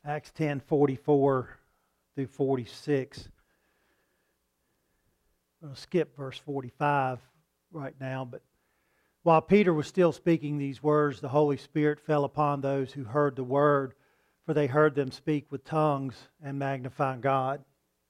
Acts 10:44 through 46. I'm going to skip verse 45 right now, but while Peter was still speaking these words, the Holy Spirit fell upon those who heard the word, for they heard them speak with tongues and magnify God.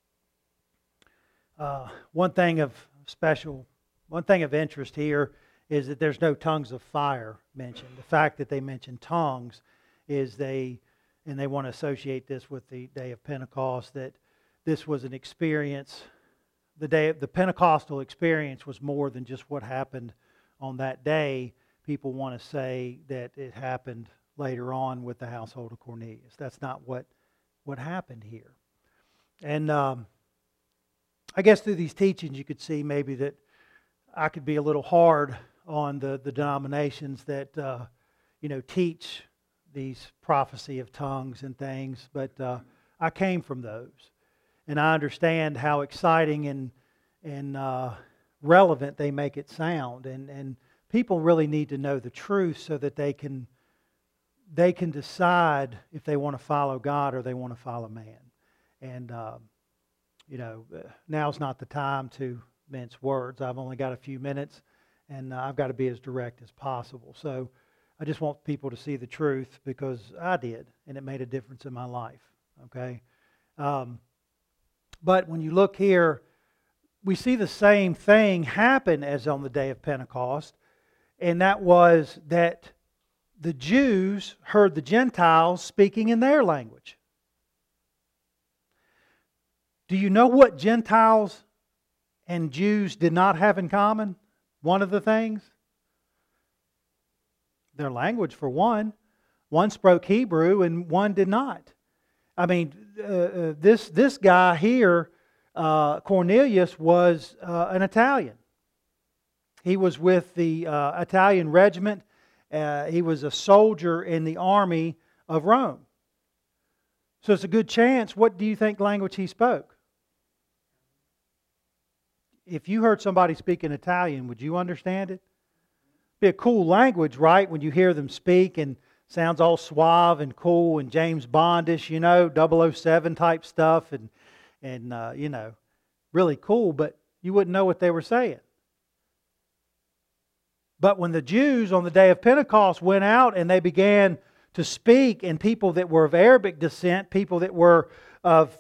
One thing of interest here is that there's no tongues of fire mentioned. The fact that they mention tongues is they want to associate this with the day of Pentecost, that this was an experience. The Pentecostal experience was more than just what happened on that day. People want to say that it happened later on with the household of Cornelius. That's not what happened here. And I guess through these teachings you could see maybe that I could be a little hard on the denominations that teach these prophecy of tongues and things, but I came from those, and I understand how exciting and relevant they make it sound, and people really need to know the truth so that they can decide if they want to follow God or they want to follow man. And now's not the time to mince words. I've only got a few minutes, and I've got to be as direct as possible. So I just want people to see the truth because I did, and it made a difference in my life. Okay, but when you look here, we see the same thing happen as on the day of Pentecost, and that was that the Jews heard the Gentiles speaking in their language. Do you know what Gentiles and Jews did not have in common? One of the things? Their language, for one. One spoke Hebrew and one did not. I mean, this guy here, Cornelius, was an Italian. He was with the Italian regiment. He was a soldier in the army of Rome. So it's a good chance. What do you think language he spoke? If you heard somebody speaking Italian, would you understand it? Be a cool language, right? When you hear them speak and sounds all suave and cool and James Bondish, 007 type stuff and really cool, but you wouldn't know what they were saying. But when the Jews on the day of Pentecost went out and they began to speak, and people that were of Arabic descent, people that were of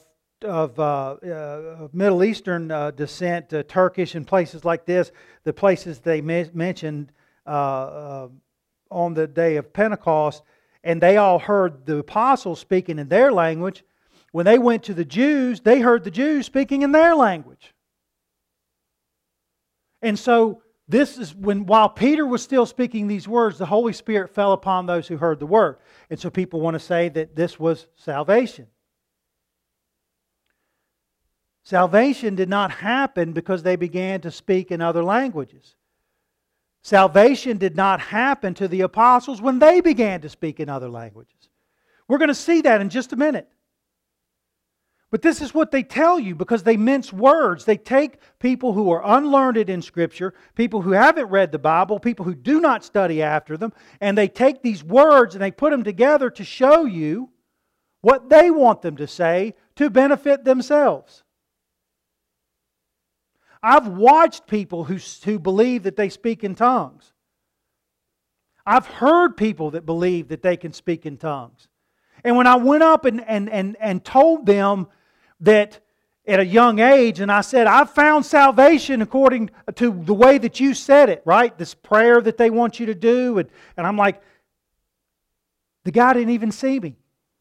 Middle Eastern descent, Turkish and places like this, the places they mentioned on the day of Pentecost, and they all heard the apostles speaking in their language. When they went to the Jews, they heard the Jews speaking in their language. And so this is while Peter was still speaking these words, the Holy Spirit fell upon those who heard the word. And so people want to say that this was salvation. Salvation did not happen because they began to speak in other languages. Salvation did not happen to the apostles when they began to speak in other languages. We're going to see that in just a minute. But this is what they tell you because they mince words. They take people who are unlearned in Scripture, people who haven't read the Bible, people who do not study after them, and they take these words and they put them together to show you what they want them to say to benefit themselves. I've watched people who believe that they speak in tongues. I've heard people that believe that they can speak in tongues. And when I went up and told them that at a young age, and I said, I've found salvation according to the way that you said it, right? This prayer that they want you to do. And I'm like, the guy didn't even see me.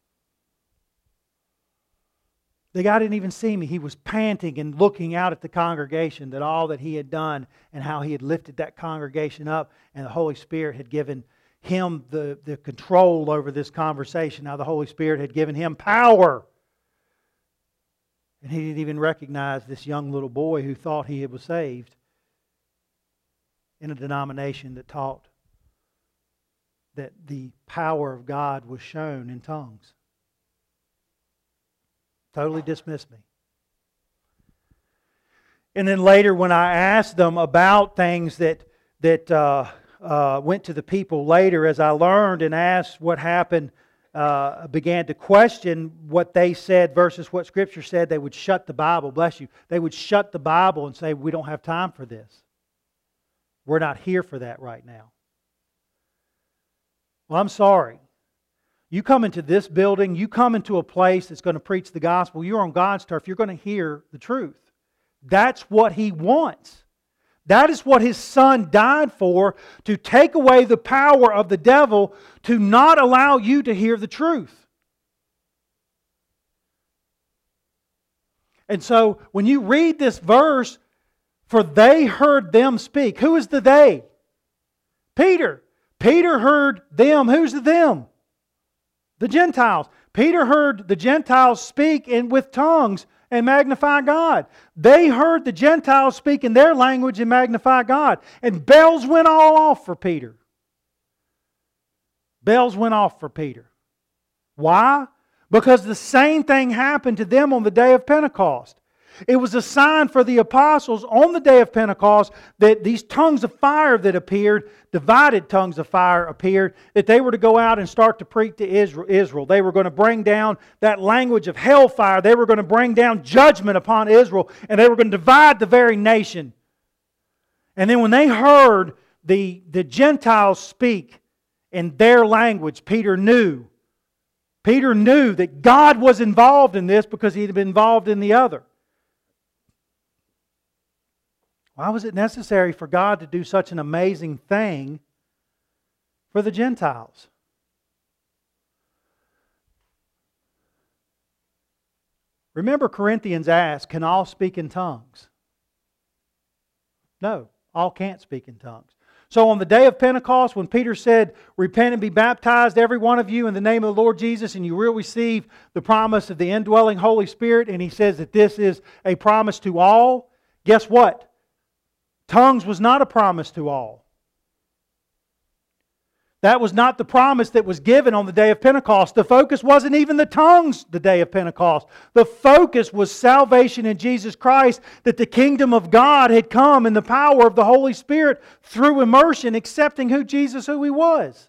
The guy didn't even see me. He was panting and looking out at the congregation, that all that he had done and how he had lifted that congregation up, and the Holy Spirit had given him the control over this conversation. Now the Holy Spirit had given him power. And he didn't even recognize this young little boy who thought he was saved in a denomination that taught that the power of God was shown in tongues. Totally dismissed me. And then later when I asked them about things that went to the people later, as I learned and asked what happened began to question what they said versus what Scripture said, they would shut the Bible. Bless you. They would shut the Bible and say, we don't have time for this. We're not here for that right now. Well, I'm sorry. You come into this building, you come into a place that's going to preach the gospel, you're on God's turf, you're going to hear the truth. That's what He wants. That is what His Son died for, to take away the power of the devil, to not allow you to hear the truth. And so, when you read this verse, for they heard them speak. Who is the they? Peter. Peter heard them. Who's the them? The Gentiles. Peter heard the Gentiles speak with tongues and magnify God. They heard the Gentiles speak in their language and magnify God. And bells went all off for Peter. Bells went off for Peter. Why? Because the same thing happened to them on the day of Pentecost. It was a sign for the apostles on the day of Pentecost that these tongues of fire that appeared, divided tongues of fire appeared, that they were to go out and start to preach to Israel. They were going to bring down that language of hellfire. They were going to bring down judgment upon Israel, and they were going to divide the very nation. And then when they heard the Gentiles speak in their language, Peter knew that God was involved in this because He had been involved in the other. Why was it necessary for God to do such an amazing thing for the Gentiles? Remember, Corinthians asked, can all speak in tongues? No, all can't speak in tongues. So on the day of Pentecost, when Peter said, repent and be baptized, every one of you, in the name of the Lord Jesus, and you will receive the promise of the indwelling Holy Spirit, and he says that this is a promise to all, guess what? Tongues was not a promise to all. That was not the promise that was given on the day of Pentecost. The focus wasn't even the tongues the day of Pentecost. The focus was salvation in Jesus Christ, that the kingdom of God had come in the power of the Holy Spirit through immersion, accepting who He was.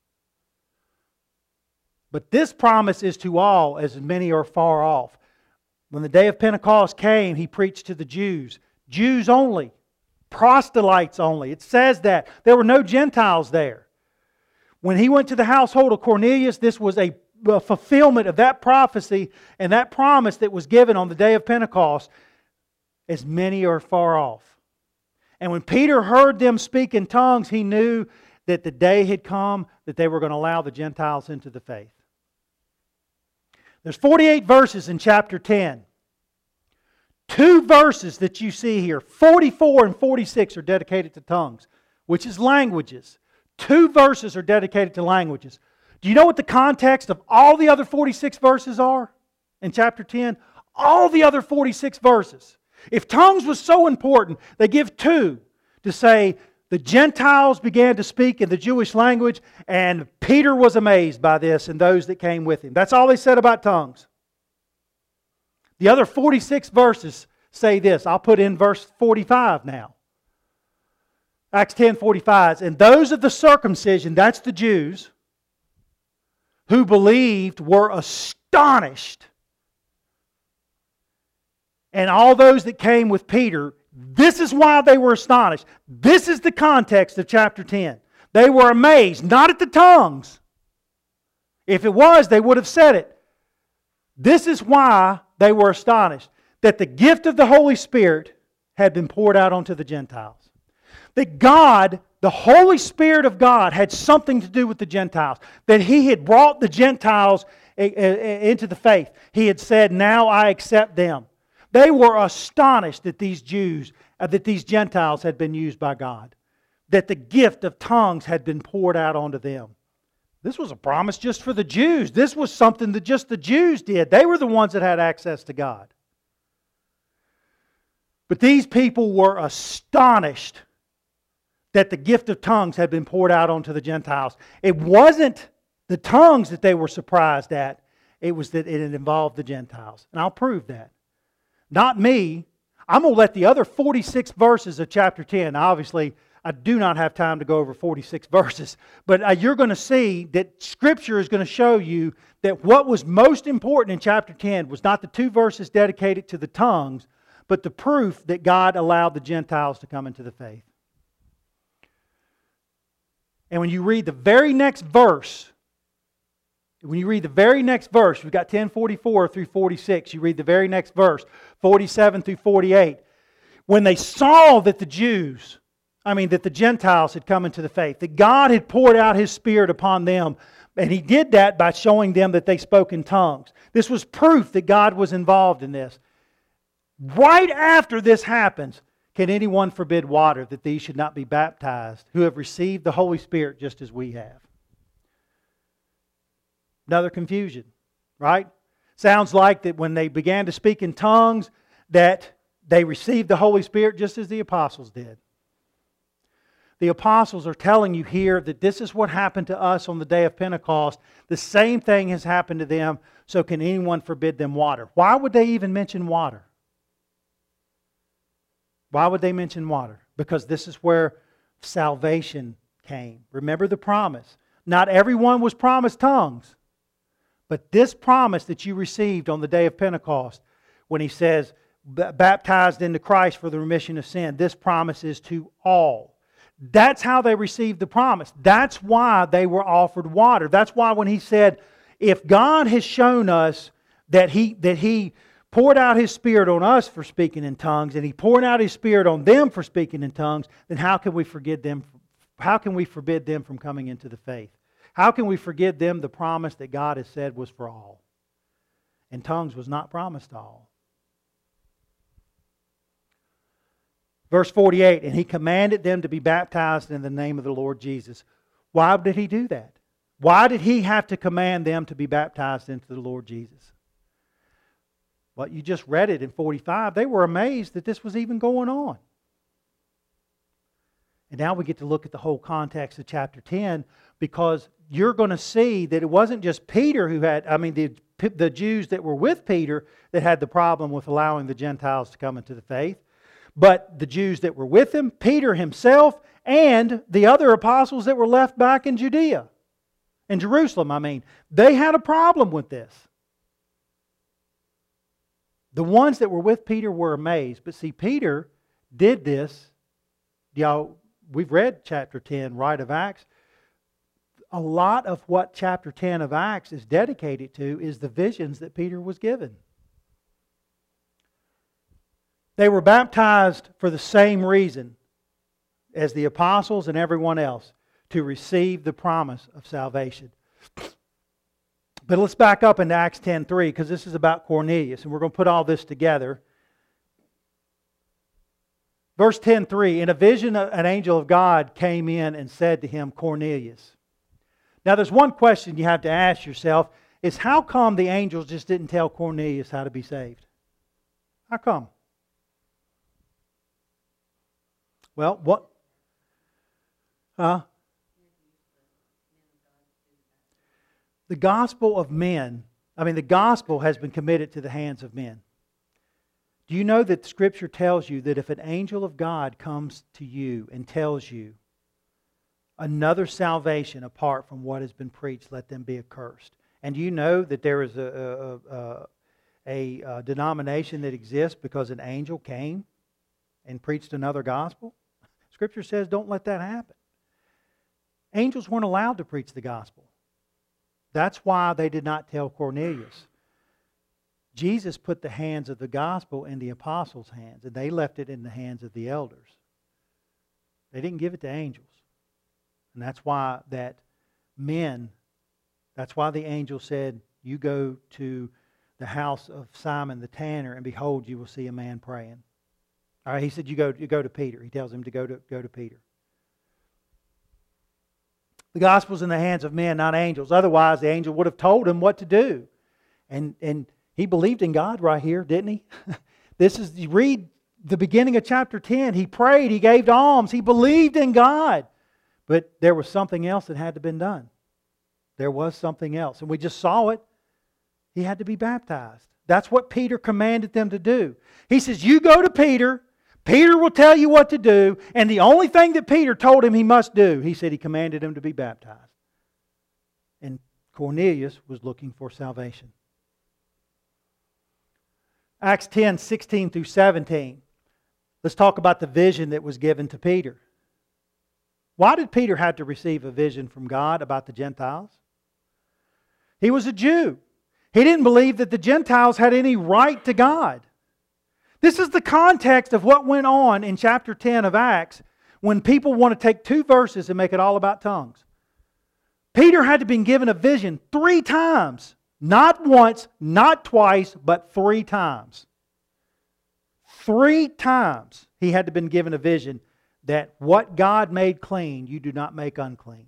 But this promise is to all, as many are far off. When the day of Pentecost came, He preached to the Jews. Jews only. Proselytes only. It says that. There were no Gentiles there. When He went to the household of Cornelius, this was a fulfillment of that prophecy and that promise that was given on the day of Pentecost. As many are far off. And when Peter heard them speak in tongues, he knew that the day had come that they were going to allow the Gentiles into the faith. There's 48 verses in chapter 10. 2 verses that you see here, 44 and 46, are dedicated to tongues, which is languages. 2 verses are dedicated to languages. Do you know what the context of all the other 46 verses are in chapter 10? All the other 46 verses. If tongues was so important, they give 2 to say the Gentiles began to speak in the Jewish language, and Peter was amazed by this and those that came with him. That's all they said about tongues. The other 46 verses say this. I'll put in verse 45 now. Acts 10:45. And those of the circumcision, that's the Jews, who believed were astonished. And all those that came with Peter, this is why they were astonished. This is the context of chapter 10. They were amazed, not at the tongues. If it was, they would have said it. This is why they were astonished, that the gift of the Holy Spirit had been poured out onto the Gentiles. That God, the Holy Spirit of God, had something to do with the Gentiles. That He had brought the Gentiles into the faith. He had said, now I accept them. They were astonished that these Gentiles had been used by God. That the gift of tongues had been poured out onto them. This was a promise just for the Jews. This was something that just the Jews did. They were the ones that had access to God. But these people were astonished that the gift of tongues had been poured out onto the Gentiles. It wasn't the tongues that they were surprised at. It was that it had involved the Gentiles. And I'll prove that. Not me. I'm going to let the other 46 verses of chapter 10, obviously, I do not have time to go over 46 verses, but you're going to see that Scripture is going to show you that what was most important in chapter 10 was not the 2 verses dedicated to the tongues, but the proof that God allowed the Gentiles to come into the faith. And when you read the very next verse, we've got 10:44 through 46, you read the very next verse, 47 through 48. When they saw that the Gentiles had come into the faith, that God had poured out His Spirit upon them, and He did that by showing them that they spoke in tongues. This was proof that God was involved in this. Right after this happens, can anyone forbid water that these should not be baptized, who have received the Holy Spirit just as we have? Another confusion, right? Sounds like that when they began to speak in tongues, that they received the Holy Spirit just as the apostles did. The apostles are telling you here that this is what happened to us on the day of Pentecost. The same thing has happened to them, so can anyone forbid them water? Why would they even mention water? Why would they mention water? Because this is where salvation came. Remember the promise. Not everyone was promised tongues. But this promise that you received on the day of Pentecost, when He says, baptized into Christ for the remission of sin, this promise is to all. That's how they received the promise. That's why they were offered water. That's why when He said, if God has shown us that He poured out His Spirit on us for speaking in tongues, and He poured out His Spirit on them for speaking in tongues, then how can we forbid them from coming into the faith? How can we forgive them the promise that God has said was for all? And tongues was not promised to all. Verse 48, and He commanded them to be baptized in the name of the Lord Jesus. Why did He do that? Why did He have to command them to be baptized into the Lord Jesus? Well, you just read it in 45. They were amazed that this was even going on. And now we get to look at the whole context of chapter 10, because you're going to see that it wasn't just Peter who had, the Jews that were with Peter that had the problem with allowing the Gentiles to come into the faith, but the Jews that were with him, Peter himself, and the other apostles that were left back in Judea, in Jerusalem, they had a problem with this. The ones that were with Peter were amazed. But see, Peter did this. We've read chapter 10, right, of Acts. A lot of what chapter 10 of Acts is dedicated to is the visions that Peter was given. They were baptized for the same reason as the apostles and everyone else, to receive the promise of salvation. But let's back up into Acts 10:3, because this is about Cornelius, and we're going to put all this together. Verse 10:3, in a vision an angel of God came in and said to him, Cornelius. Now there's one question you have to ask yourself, is how come the angels just didn't tell Cornelius how to be saved? How come? Well, what? The gospel of men, the gospel has been committed to the hands of men. Do you know that Scripture tells you that if an angel of God comes to you and tells you another salvation apart from what has been preached, let them be accursed? And do you know that there is a denomination that exists because an angel came and preached another gospel? Scripture says don't let that happen. Angels weren't allowed to preach the gospel. That's why they did not tell Cornelius. Jesus put the hands of the gospel in the apostles' hands, and they left it in the hands of the elders. They didn't give it to angels. And that's why that's why the angel said, you go to the house of Simon the tanner, and behold, you will see a man praying. All right, he said, you go to Peter. He tells him to go to Peter. The gospel's in the hands of men, not angels. Otherwise, the angel would have told him what to do. And he believed in God right here, didn't he? You read the beginning of chapter 10. He prayed, he gave alms, he believed in God. But there was something else that had to be done. There was something else. And we just saw it. He had to be baptized. That's what Peter commanded them to do. He says, you go to Peter, Peter will tell you what to do. And the only thing that Peter told him he must do, he said he commanded him to be baptized. And Cornelius was looking for salvation. Acts 10, 16 through 17. Let's talk about the vision that was given to Peter. Why did Peter have to receive a vision from God about the Gentiles? He was a Jew. He didn't believe that the Gentiles had any right to God. This is the context of what went on in chapter 10 of Acts when people want to take 2 verses and make it all about tongues. Peter had to be given a vision 3 times. Not once, not twice, but 3 times. 3 times he had to be given a vision that what God made clean, you do not make unclean.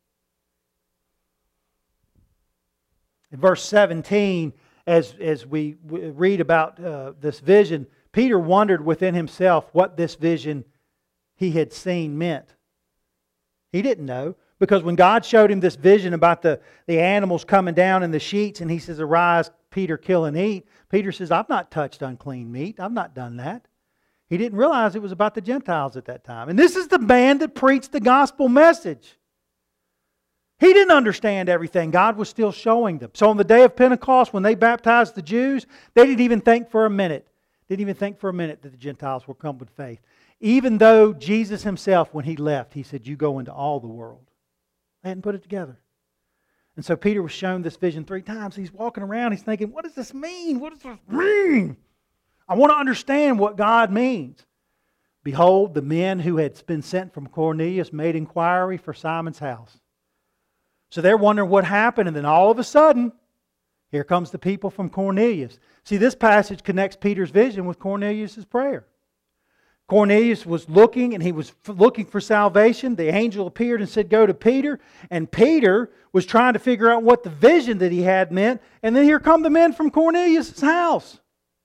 In verse 17, as we read about this vision, Peter wondered within himself what this vision he had seen meant. He didn't know, because when God showed him this vision about the animals coming down in the sheets, and He says, "Arise, Peter, kill and eat," Peter says, "I've not touched unclean meat. I've not done that." He didn't realize it was about the Gentiles at that time. And this is the man that preached the gospel message. He didn't understand everything. God was still showing them. So on the day of Pentecost, when they baptized the Jews, they didn't even think for a minute. Didn't even think for a minute that the Gentiles would come with faith. Even though Jesus Himself, when He left, He said, "You go into all the world." They hadn't put it together. And so Peter was shown this vision 3 times. He's walking around, he's thinking, what does this mean? What does this mean? I want to understand what God means. Behold, the men who had been sent from Cornelius made inquiry for Simon's house. So they're wondering what happened, and then all of a sudden, here comes the people from Cornelius. See, this passage connects Peter's vision with Cornelius' prayer. Cornelius was looking, and he was looking for salvation. The angel appeared and said, "Go to Peter." And Peter was trying to figure out what the vision that he had meant. And then here come the men from Cornelius' house.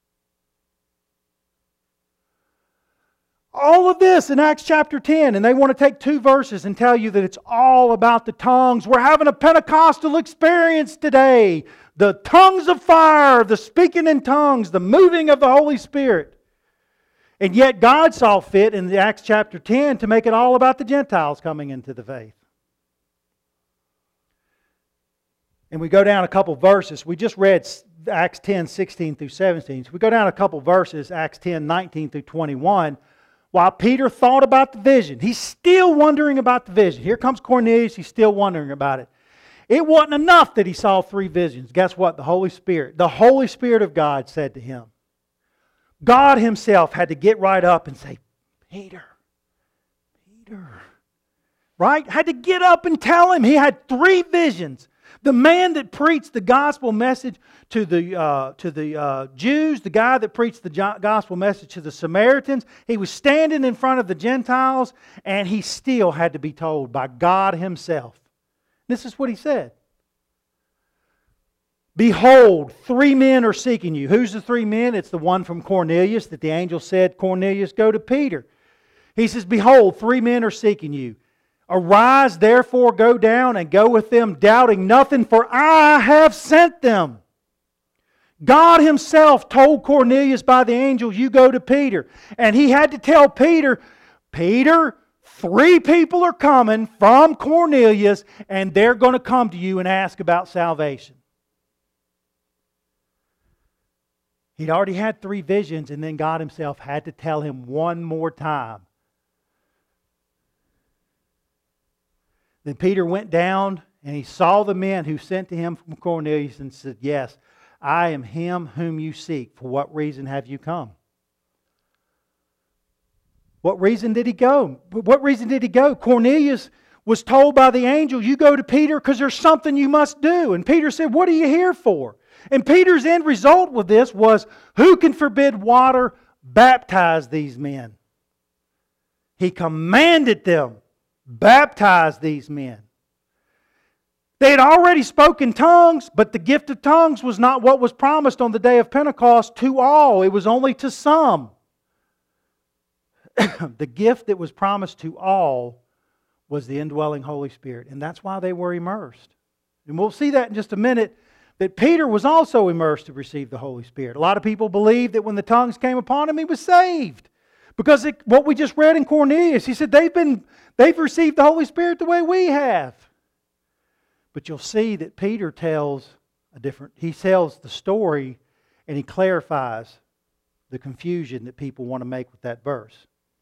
All of this in Acts chapter 10, and they want to take 2 verses and tell you that it's all about the tongues. We're having a Pentecostal experience today. The tongues of fire, the speaking in tongues, the moving of the Holy Spirit. And yet God saw fit in Acts chapter 10 to make it all about the Gentiles coming into the faith. And we go down a couple verses. We just read Acts 10, 16 through 17. So we go down a couple verses, Acts 10, 19 through 21. While Peter thought about the vision, he's still wondering about the vision. Here comes Cornelius, he's still wondering about it. It wasn't enough that he saw 3 visions. Guess what? The Holy Spirit of God said to him. God Himself had to get right up and say, Peter. Right? Had to get up and tell him. He had 3 visions. The man that preached the gospel message to the Jews, the guy that preached the gospel message to the Samaritans, he was standing in front of the Gentiles, and he still had to be told by God Himself. This is what He said. Behold, 3 men are seeking you. Who's the 3 men? It's the one from Cornelius that the angel said, Cornelius, go to Peter. He says, behold, 3 men are seeking you. Arise, therefore, go down and go with them, doubting nothing, for I have sent them. God Himself told Cornelius by the angel, you go to Peter. And he had to tell Peter, Peter, 3 people are coming from Cornelius, and they're going to come to you and ask about salvation. He'd already had 3 visions, and then God Himself had to tell him one more time. Then Peter went down, and he saw the men who sent to him from Cornelius and said, yes, I am him whom you seek. For what reason have you come? What reason did he go? What reason did he go? Cornelius was told by the angel, you go to Peter because there's something you must do. And Peter said, what are you here for? And Peter's end result with this was, who can forbid water? Baptize these men. He commanded them, baptize these men. They had already spoken tongues, but the gift of tongues was not what was promised on the day of Pentecost to all. It was only to some. The gift that was promised to all was the indwelling Holy Spirit. And that's why they were immersed. And we'll see that in just a minute, that Peter was also immersed to receive the Holy Spirit. A lot of people believe that when the tongues came upon him, he was saved. Because what we just read in Cornelius, he said they've received the Holy Spirit the way we have. But you'll see that Peter tells the story and he clarifies the confusion that people want to make with that verse.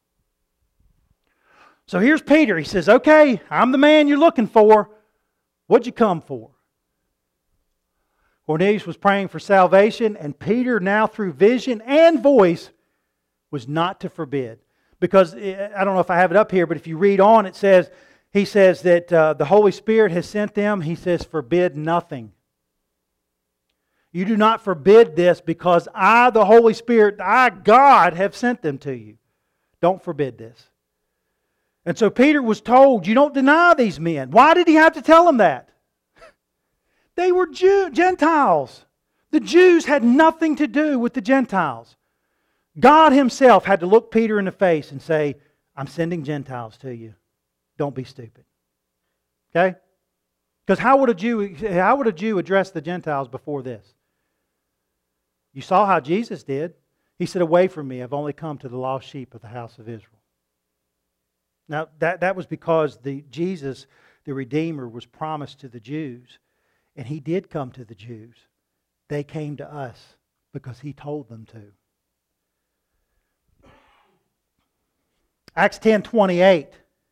So here's Peter. He says, okay, I'm the man you're looking for. What'd you come for? Cornelius was praying for salvation, and Peter, now through vision and voice, was not to forbid. Because, I don't know if I have it up here, but if you read on, he says that the Holy Spirit has sent them. He says, forbid nothing. You do not forbid this because I, the Holy Spirit, I, God, have sent them to you. Don't forbid this. And so Peter was told, you don't deny these men. Why did he have to tell them that? They were Gentiles. The Jews had nothing to do with the Gentiles. God Himself had to look Peter in the face and say, I'm sending Gentiles to you. Don't be stupid. Okay? Because how would a Jew address the Gentiles before this? You saw how Jesus did. He said, away from me, I've only come to the lost sheep of the house of Israel. Now, that was because Jesus, the Redeemer, was promised to the Jews. And He did come to the Jews. They came to us because He told them to. Acts 10:28.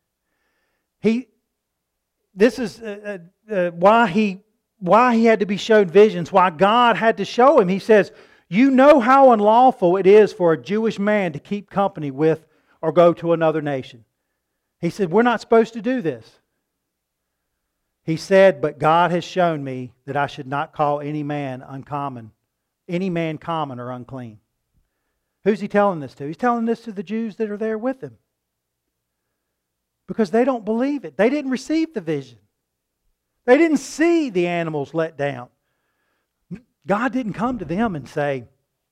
This is why he had to be shown visions, why God had to show him. He says, you know how unlawful it is for a Jewish man to keep company with or go to another nation. He said, we're not supposed to do this. He said, but God has shown me that I should not call any man common or unclean. Who's He telling this to? He's telling this to the Jews that are there with Him. Because they don't believe it. They didn't receive the vision. They didn't see the animals let down. God didn't come to them and say,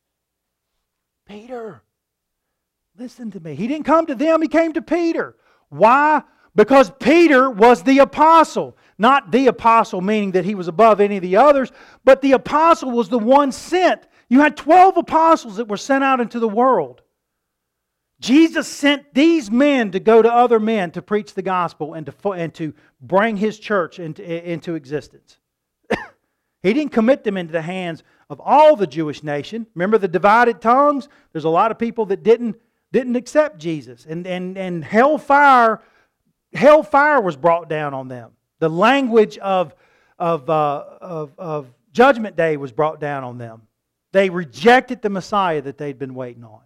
Peter, listen to me. He didn't come to them. He came to Peter. Why? Because Peter was the apostle. Not the apostle meaning that he was above any of the others, but the apostle was the one sent. You had 12 apostles that were sent out into the world. Jesus sent these men to go to other men to preach the gospel and to bring His church into existence. He didn't commit them into the hands of all the Jewish nation. Remember the divided tongues? There's a lot of people that didn't accept Jesus. And hellfire was brought down on them. The language of Judgment Day was brought down on them. They rejected the Messiah that they'd been waiting on.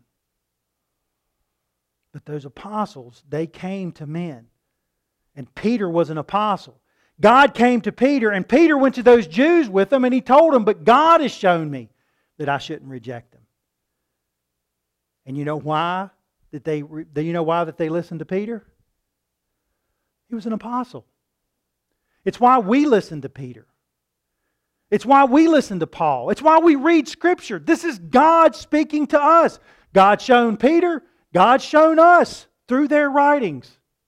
But those apostles, they came to men. And Peter was an apostle. God came to Peter, and Peter went to those Jews with them, and he told them, but God has shown me that I shouldn't reject them. And you know why? That they listened to Peter? He was an apostle. It's why we listen to Peter. It's why we listen to Paul. It's why we read Scripture. This is God speaking to us. God shown Peter. God's shown us through their writings.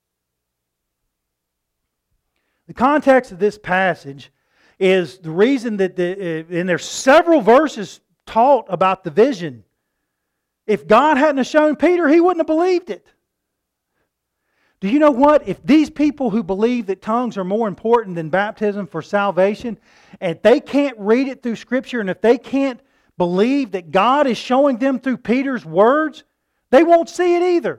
The context of this passage is the reason that, and there's several verses taught about the vision. If God hadn't have shown Peter, he wouldn't have believed it. Do you know what? If these people who believe that tongues are more important than baptism for salvation, and if they can't read it through Scripture, and if they can't believe that God is showing them through Peter's words, they won't see it either.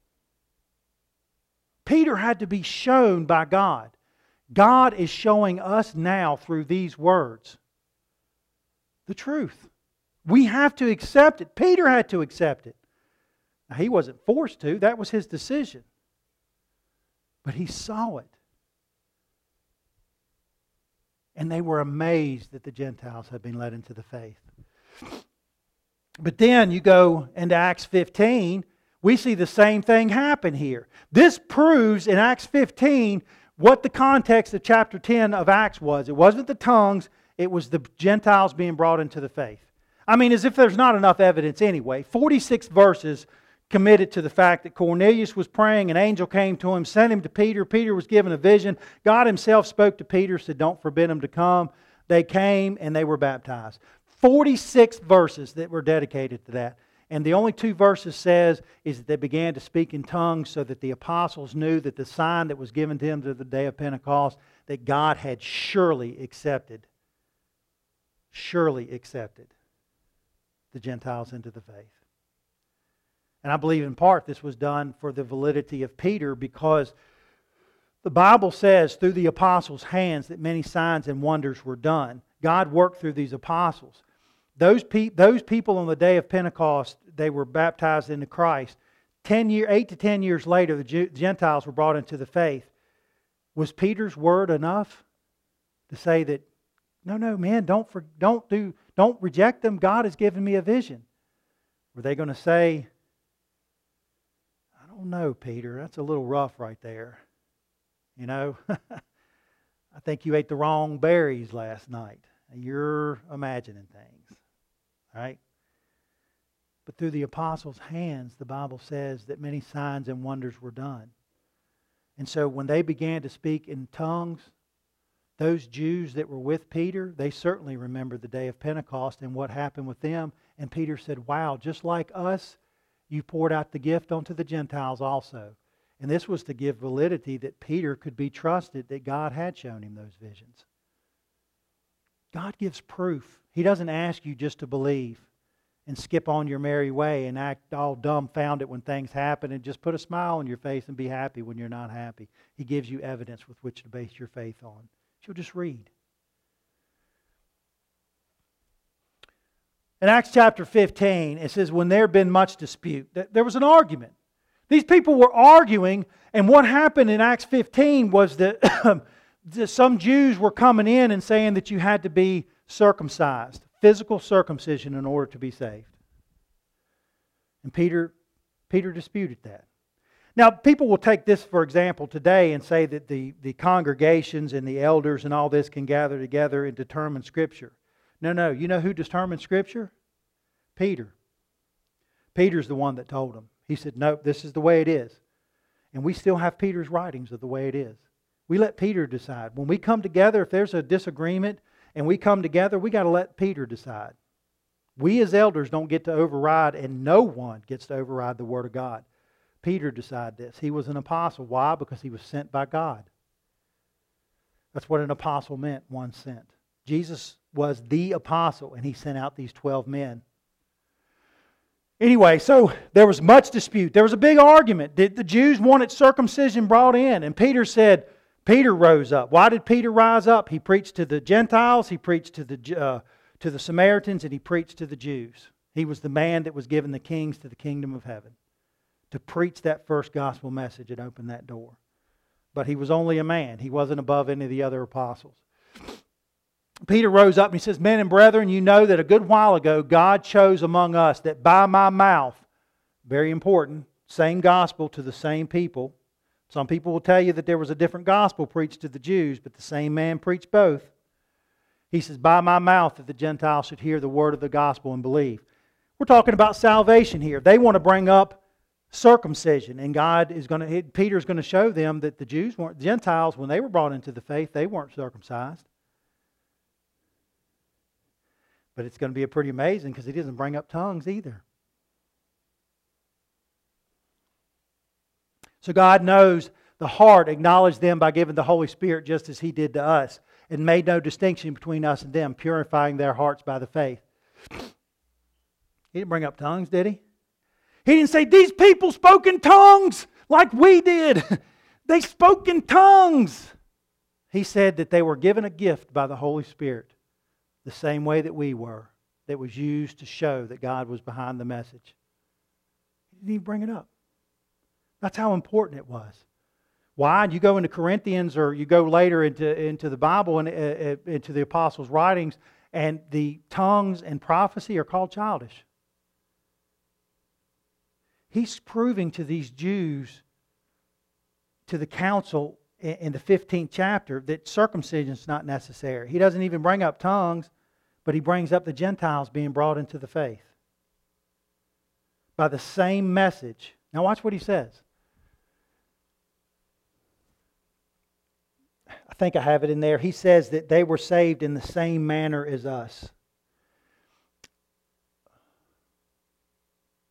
Peter had to be shown by God. God is showing us now through these words the truth. We have to accept it. Peter had to accept it. Now, he wasn't forced to. That was his decision. But he saw it. And they were amazed that the Gentiles had been led into the faith. But then you go into Acts 15, we see the same thing happen here. This proves in Acts 15 what the context of chapter 10 of Acts was. It wasn't the tongues, it was the Gentiles being brought into the faith. I mean, as if there's not enough evidence anyway. 46 verses committed to the fact that Cornelius was praying, an angel came to him, sent him to Peter. Peter was given a vision. God Himself spoke to Peter, said, don't forbid them to come. They came and they were baptized. 46 verses that were dedicated to that. And the only two verses says is that they began to speak in tongues so that the apostles knew that the sign that was given to them to the day of Pentecost, that God had surely accepted the Gentiles into the faith. And I believe in part this was done for the validity of Peter, because the Bible says through the apostles' hands that many signs and wonders were done. God worked through these apostles. Those people on the day of Pentecost, they were baptized into Christ. 8 to 10 years later, the Gentiles were brought into the faith. Was Peter's word enough to say that, no, man, don't reject them. God has given me a vision. Were they going to say, I don't know, Peter, that's a little rough right there. You know, I think you ate the wrong berries last night. You're imagining things, right? But through the apostles' hands, the Bible says that many signs and wonders were done. And so when they began to speak in tongues, those Jews that were with Peter, they certainly remembered the day of Pentecost and what happened with them. And Peter said, wow, just like us, you poured out the gift onto the Gentiles also. And this was to give validity that Peter could be trusted that God had shown him those visions. God gives proof. He doesn't ask you just to believe and skip on your merry way and act all dumbfounded when things happen and just put a smile on your face and be happy when you're not happy. He gives you evidence with which to base your faith on. You'll just read. In Acts chapter 15, it says, when there had been much dispute, there was an argument. These people were arguing, and what happened in Acts 15 was that some Jews were coming in and saying that you had to be circumcised, physical circumcision, in order to be saved. And Peter disputed that. Now, people will take this, for example, today and say that the congregations and the elders and all this can gather together and determine Scripture. No. You know who determined Scripture? Peter. Peter's the one that told them. He said, no, this is the way it is. And we still have Peter's writings of the way it is. We let Peter decide. When we come together, if there's a disagreement and we come together, we got to let Peter decide. We as elders don't get to override, and no one gets to override the Word of God. Peter decided this. He was an apostle. Why? Because he was sent by God. That's what an apostle meant, one sent. Jesus was the apostle, and he sent out these 12 men. Anyway, so there was much dispute. There was a big argument. The Jews wanted circumcision brought in, and Peter rose up. Why did Peter rise up? He preached to the Gentiles, he preached to the Samaritans, and he preached to the Jews. He was the man that was given the keys to the kingdom of heaven to preach that first gospel message and open that door. But he was only a man. He wasn't above any of the other apostles. Peter rose up and he says, men and brethren, you know that a good while ago God chose among us that by my mouth, very important, same gospel to the same people. Some people will tell you that there was a different gospel preached to the Jews, but the same man preached both. He says, by my mouth that the Gentiles should hear the word of the gospel and believe. We're talking about salvation here. They want to bring up circumcision, and Peter's going to show them that the Gentiles, when they were brought into the faith, they weren't circumcised. But it's going to be pretty amazing because he doesn't bring up tongues either. So God knows the heart, acknowledged them by giving the Holy Spirit just as He did to us, and made no distinction between us and them, purifying their hearts by the faith. He didn't bring up tongues, did He? He didn't say, these people spoke in tongues like we did. They spoke in tongues. He said that they were given a gift by the Holy Spirit, the same way that we were, that was used to show that God was behind the message. He didn't even bring it up. That's how important it was. Why? You go into Corinthians, or you go later into the Bible and into the apostles' writings, and the tongues and prophecy are called childish. He's proving to these Jews, to the council in the 15th chapter, that circumcision is not necessary. He doesn't even bring up tongues, but he brings up the Gentiles being brought into the faith by the same message. Now watch what he says. I think I have it in there. He says that they were saved in the same manner as us.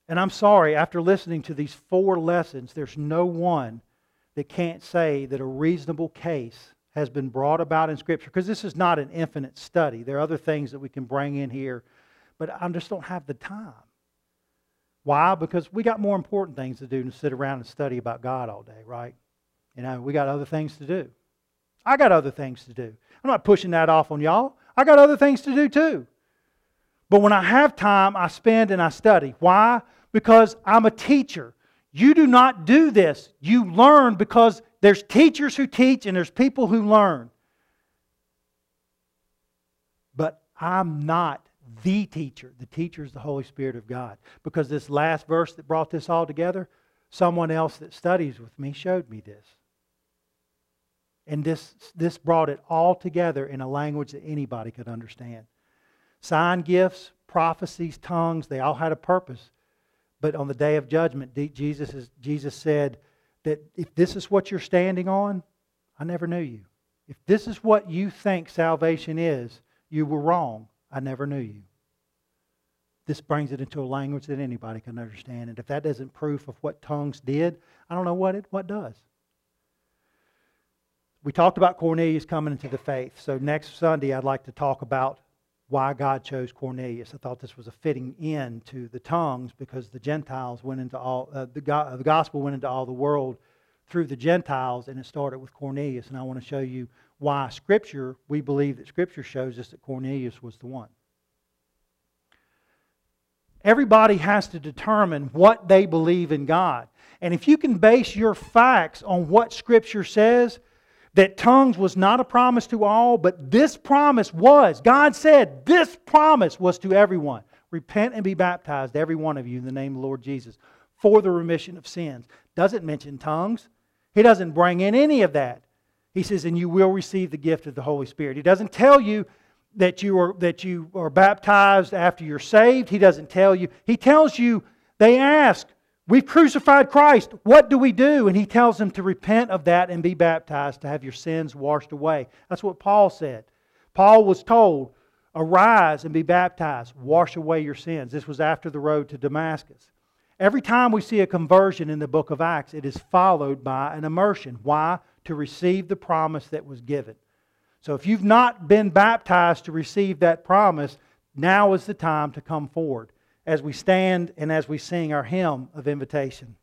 And I'm sorry, after listening to these 4 lessons, there's no one that can't say that a reasonable case has been brought about in Scripture. Because this is not an infinite study. There are other things that we can bring in here. But I just don't have the time. Why? Because we got more important things to do than sit around and study about God all day, right? You know, we got other things to do. I got other things to do. I'm not pushing that off on y'all. I got other things to do too. But when I have time, I spend and I study. Why? Because I'm a teacher. You do not do this. You learn because there's teachers who teach and there's people who learn. But I'm not the teacher. The teacher is the Holy Spirit of God. Because this last verse that brought this all together, someone else that studies with me showed me this. And this brought it all together in a language that anybody could understand. Sign gifts, prophecies, tongues, they all had a purpose. But on the day of judgment, Jesus said that if this is what you're standing on, I never knew you. If this is what you think salvation is, you were wrong. I never knew you. This brings it into a language that anybody can understand. And if that isn't proof of what tongues did, I don't know what does. We talked about Cornelius coming into the faith. So next Sunday, I'd like to talk about why God chose Cornelius. I thought this was a fitting end to the tongues because the Gentiles went into all the gospel went into all the world through the Gentiles, and it started with Cornelius. And I want to show you why Scripture, we believe that Scripture shows us that Cornelius was the one. Everybody has to determine what they believe in God. And if you can base your facts on what Scripture says, that tongues was not a promise to all, but this promise was. God said this promise was to everyone. Repent and be baptized, every one of you, in the name of the Lord Jesus, for the remission of sins. Doesn't mention tongues. He doesn't bring in any of that. He says, and you will receive the gift of the Holy Spirit. He doesn't tell you that you are baptized after you're saved. He doesn't tell you. He tells you, they ask, we've crucified Christ. What do we do? And He tells them to repent of that and be baptized to have your sins washed away. That's what Paul said. Paul was told, arise and be baptized. Wash away your sins. This was after the road to Damascus. Every time we see a conversion in the book of Acts, it is followed by an immersion. Why? To receive the promise that was given. So if you've not been baptized to receive that promise, now is the time to come forward as we stand and as we sing our hymn of invitation.